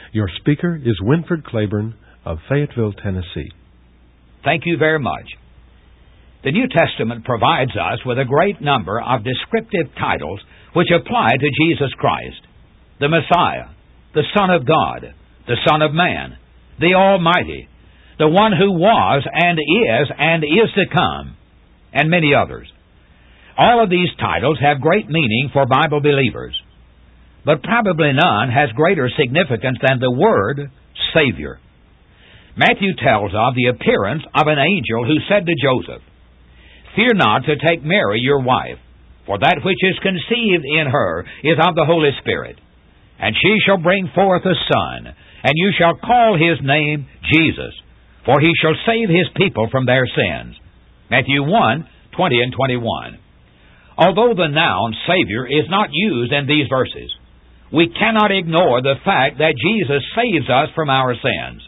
Your speaker is Winford Claiborne of Fayetteville, Tennessee. Thank you very much. The New Testament provides us with a great number of descriptive titles which apply to Jesus Christ, the Messiah, the Son of God, the Son of Man, the Almighty, the One who was and is to come, and many others. All of these titles have great meaning for Bible believers, but probably none has greater significance than the word Savior. Matthew tells of the appearance of an angel who said to Joseph, "Fear not to take Mary your wife, for that which is conceived in her is of the Holy Spirit. And she shall bring forth a son, and you shall call his name Jesus, for he shall save his people from their sins." Matthew 1:20 and 21. Although the noun Savior is not used in these verses, we cannot ignore the fact that Jesus saves us from our sins.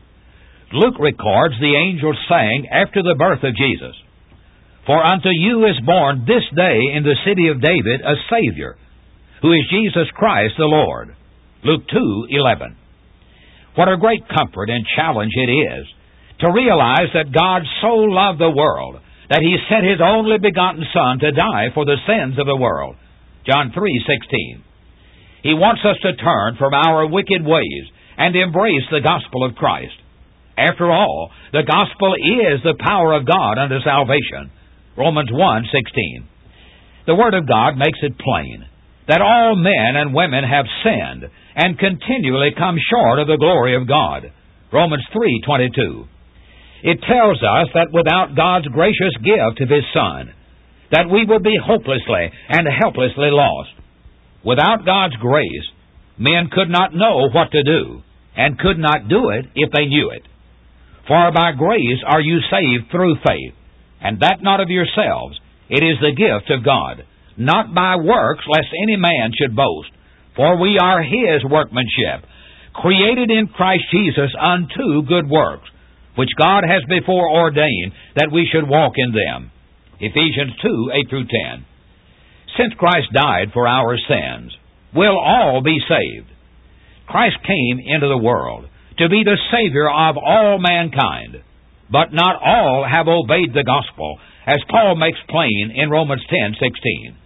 Luke records the angel saying after the birth of Jesus, "For unto you is born this day in the city of David a Savior, who is Jesus Christ the Lord." Luke 2:11. What a great comfort and challenge it is to realize that God so loved the world that He sent His only begotten Son to die for the sins of the world. John 3:16. He wants us to turn from our wicked ways and embrace the gospel of Christ. After all, the gospel is the power of God unto salvation. Romans 1:16. The Word of God makes it plain that all men and women have sinned and continually come short of the glory of God. Romans 3:22. It tells us that without God's gracious gift of His Son, that we would be hopelessly and helplessly lost. Without God's grace, men could not know what to do, and could not do it if they knew it. For by grace are you saved through faith, and that not of yourselves, it is the gift of God, not by works, lest any man should boast. For we are His workmanship, created in Christ Jesus unto good works, which God has before ordained that we should walk in them. Ephesians 2:8 through 10. Since Christ died for our sins, we'll all be saved. Christ came into the world to be the Savior of all mankind, but not all have obeyed the gospel, as Paul makes plain in Romans 10:16.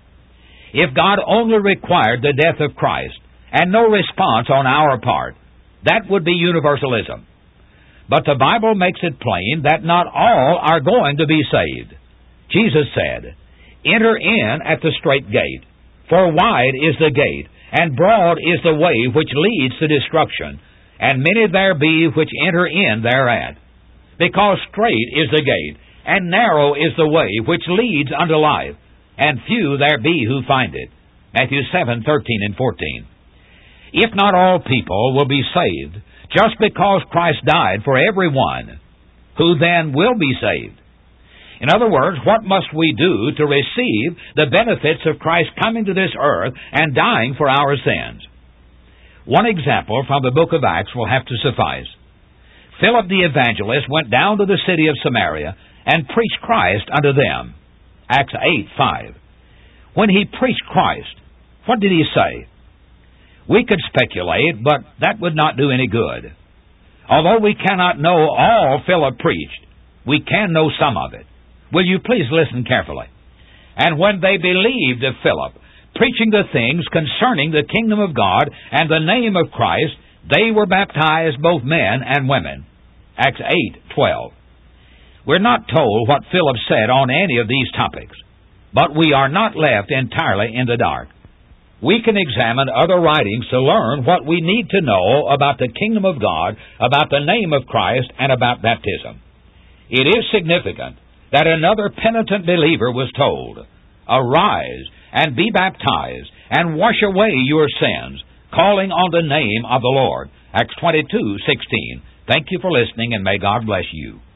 If God only required the death of Christ and no response on our part, that would be universalism. But the Bible makes it plain that not all are going to be saved. Jesus said, "Enter in at the strait gate, for wide is the gate, and broad is the way which leads to destruction, and many there be which enter in thereat. Because strait is the gate, and narrow is the way which leads unto life, and few there be who find it." Matthew 7:13 and 14. If not all people will be saved, just because Christ died for everyone, who then will be saved? In other words, what must we do to receive the benefits of Christ coming to this earth and dying for our sins? One example from the book of Acts will have to suffice. Philip the evangelist went down to the city of Samaria and preached Christ unto them. Acts 8:5. When he preached Christ, what did he say? We could speculate, but that would not do any good. Although we cannot know all Philip preached, we can know some of it. Will you please listen carefully? "And when they believed of Philip, preaching the things concerning the kingdom of God and the name of Christ, they were baptized, both men and women." Acts 8:12. We're not told what Philip said on any of these topics, but we are not left entirely in the dark. We can examine other writings to learn what we need to know about the kingdom of God, about the name of Christ, and about baptism. It is significant that another penitent believer was told, "Arise and be baptized and wash away your sins, calling on the name of the Lord." Acts 22:16. Thank you for listening, and may God bless you.